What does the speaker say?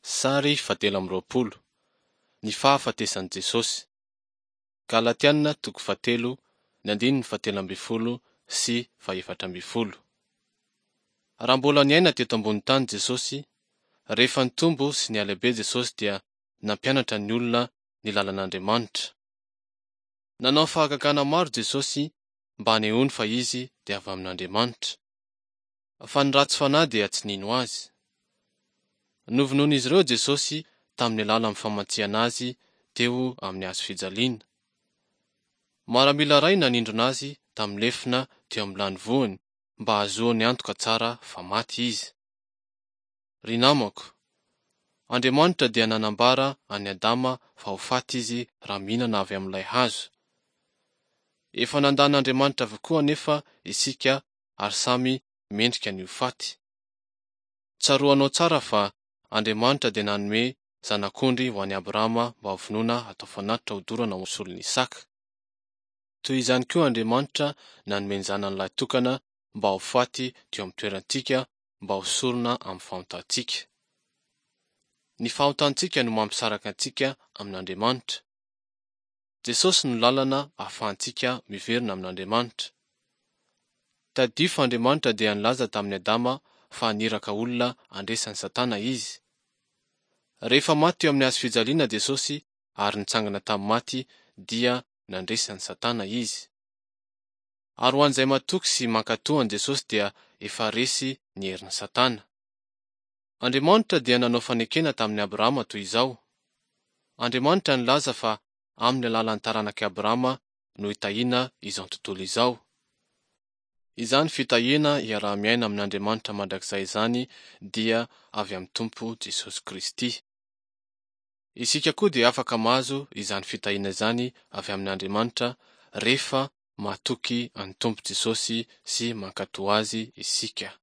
Sary 20, ny fahafatesan'i Jesosy. Galatiana 4, ny 17 sy 17. Raha mbola niaina teto ambony tany Jesosy, rehefa nitombo sy nialehibe Jesosy dia nampianatra ny olona ny lalan'Andriamanitra. Nanao fahagagana maro Jesosy mba hanehoany fa izy dia avy amin'Andriamanitra. Fa ny ratsy fanahy dia tsy nino azy. Novonoin'izy ireo Jesosy tamin'ny alalan'ny famantsiana azy teo amin'ny hazo fijaliana. Maramila ray nanindrona azy tamin'ny lefina teo amin'ny lany voany mba ahazoany antoka tsara fa maty izy. Ry namako, Andriamanitra dia nanambara any Adama fa ho faty izy raha mihinana avy amin'ilay hazo. Efa nandan'Andriamanitra avokoa anefa isika ary samy mendrika ny ho faty. Tsaroanao tsara fa Andriamanitra dia nanome zanak'ondry ho an'i Abrahama mba ho vonoina atao fanatitra hodorana ho solon'ny Isaka. Toy izany koa Andriamanitra nanome ny zanany lahy tokana mba ho faty teo amin'ny toerantsika mba ho sorona amin'ny fahaontantsika. Ny fahaontantsika no mampisaraka antsika amin'Andriamanitra. Jesosy no lalana ahafahantsika miverina amin'Andriamanitra. Tadio fa Andriamanitra dia nilaza tamin'ny Adama fa haniraka olona handresan'ny Satana izy. Rehefa maty teo amin'ny hazo fijaliana Jesosy ary nitsangana tamin'ny maty dia nandresan'ny Satana izy. Ary ho an'izay matoky sy mankatohany Jesosy dia efa resy ny herin'ny Satana. Andriamanitra dia nanao fanekena tamin'ny Abrahama toy izao. Andriamanitra nilaza fa amin'ny alalan'ny taranak'i Abrahama no hitahiana izao tontolo izao. Izany fitahiana hiarah-miaina amin'Andriamanitra mandrakizay izany dia avy amin'ny Tompo Jesosy Kristy. Isika koa dia afaka mahazo izany fitahiana izany avy amin'Andriamanitra rehefa mahatoky an'i Tompo Jesosy sy mankatoa azy isika.